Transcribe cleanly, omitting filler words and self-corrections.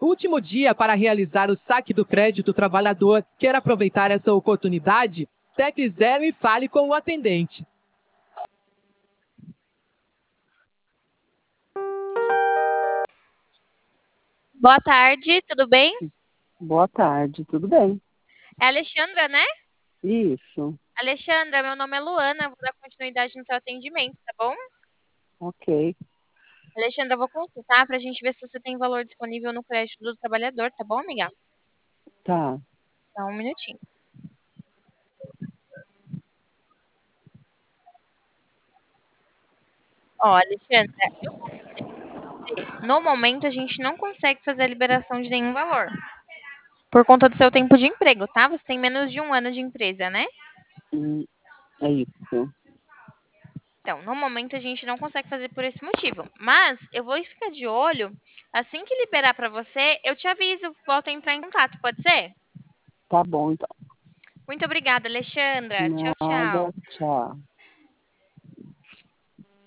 último dia para realizar o saque do crédito trabalhador. Quer aproveitar essa oportunidade? Tecle 0 e fale com o atendente. Boa tarde, tudo bem? Boa tarde, tudo bem? É a Alexandra, né? Isso, Alexandra, meu nome é Luana, vou dar continuidade no seu atendimento, tá bom? ok. Alexandra, eu vou consultar pra gente ver se você tem valor disponível no crédito do trabalhador, tá bom, amiga? Tá, Só um minutinho. Ó, Alexandra, no momento a gente não consegue fazer a liberação de nenhum valor. Por conta do seu tempo de emprego, tá? Você tem menos de 1 ano de empresa, né? é isso. Então, no momento a gente não consegue fazer por esse motivo. Mas eu vou ficar de olho. Assim que liberar pra você, eu te aviso, volto a entrar em contato, pode ser? Tá bom, então. Muito obrigada, Alexandra. Tchau, tchau. Nada, tchau.